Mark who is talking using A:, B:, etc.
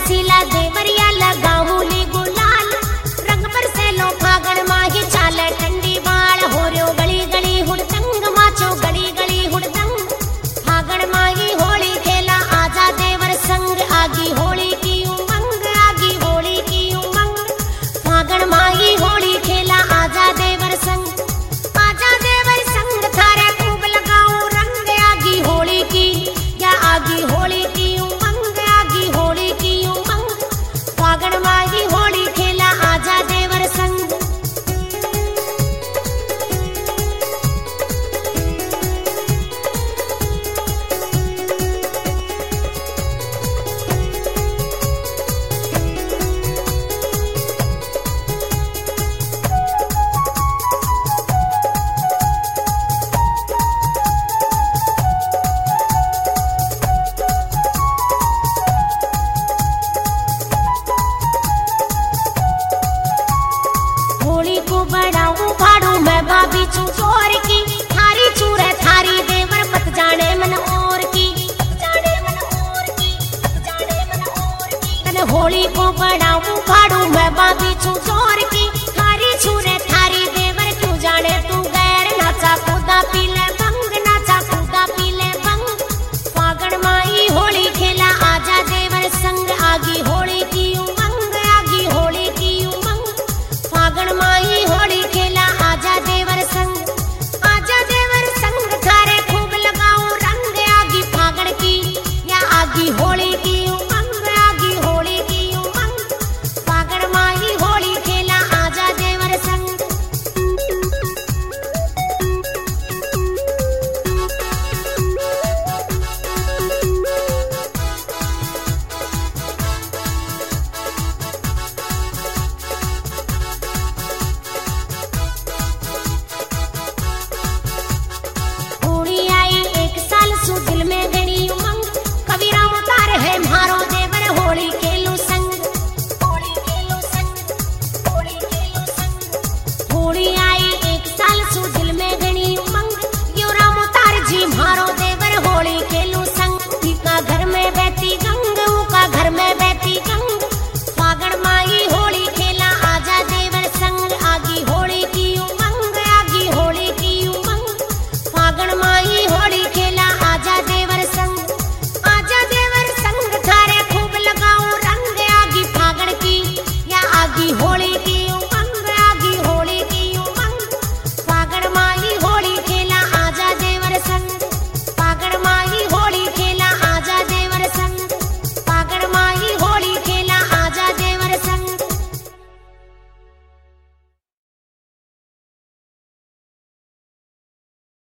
A: रसीला देवरिया लगाऊं ली गुलाल, रंग पर से लो फागण माही चाले ठंडी बाल, हो रयो गली गली हुड़दंग माचो गली गली हुड़दंग, फागण माही होली खेला आजा देवर संग, आगी होली की उमंग आगी होली की उमंग, फागण माही होली खेला आजा देवर संग, आजा देवर संग थारे खूब लगाऊं रंग, आगी होली की या आगी होली की उमंग आगी होली की उमंग, फागण माही होली खेला आजा देवर संग। होली को बढ़ाऊं फाड़ू मैं भाभी चू चोर की, थारी चूरे थारी देवर मत जाने मन और की, जाने मन और की, जाने मन और की, तने होली को बढ़ाऊं फाड़ू मैं भाभी चू चोर की, थारी चूरे थारी देवर क्यों जाने तू गैर, नाचा कूदा पीले बंग नाचा कूदा पीले बंग, फागण माही होली खेला आजा देवर संग, आगी होली की उमंग आगी होली की उमंग, फागण माही होली खेला आजा देवर संग, आजा देवर संग थारे खूब लगाऊं रंग, आगी फागण की या आगी होली की